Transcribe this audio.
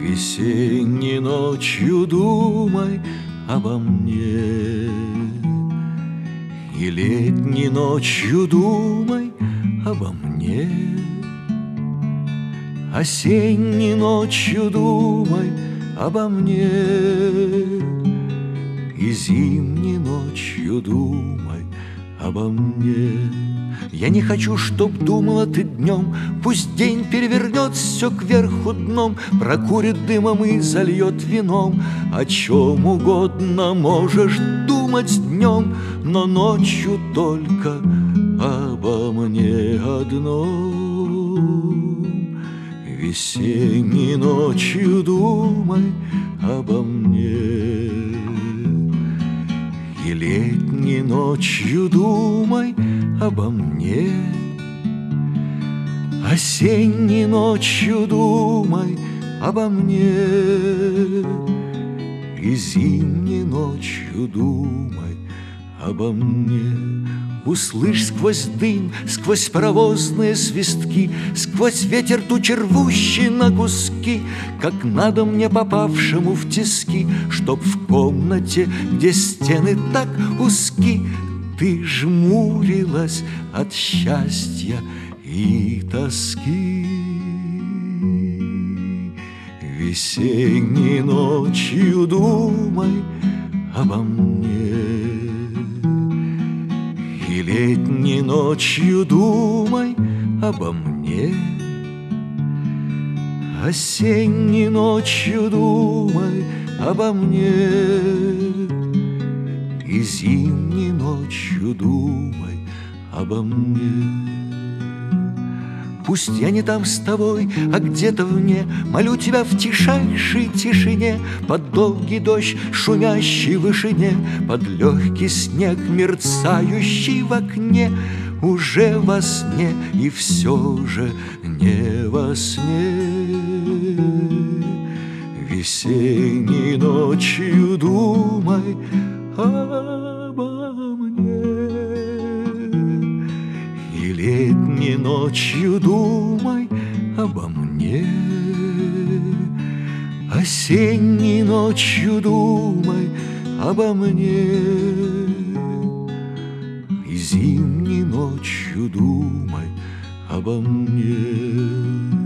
Весенней ночью думай обо мне, и летней ночью думай обо мне, осенней ночью думай обо мне, и зимней ночью думай обо мне. Я не хочу, чтоб думала ты днем, пусть день перевернет все кверху дном, прокурит дымом и зальет вином. О чем угодно можешь думать днем, но ночью только обо мне одном. Весенней ночью думай обо мне, и летней ночью думай обо мне, осенней ночью думай обо мне, и зимней ночью думай обо мне. Услышь сквозь дым, сквозь паровозные свистки, сквозь ветер тучи рвущий на куски, как надо мне попавшему в тиски, чтоб в комнате, где стены так узки, ты жмурилась от счастья и тоски. Весенней ночью думай обо мне, и летней ночью думай обо мне, осенней ночью думай обо мне, и зимней ночью думай обо мне. Пусть я не там с тобой, а где-то вне, молю тебя в тишайшей тишине, под долгий дождь, шумящий в вышине, под легкий снег, мерцающий в окне, уже во сне и все же не во сне. Весенней ночью думай обо мне, и летней ночью думай обо мне, осенней ночью думай обо мне, и зимней ночью думай обо мне.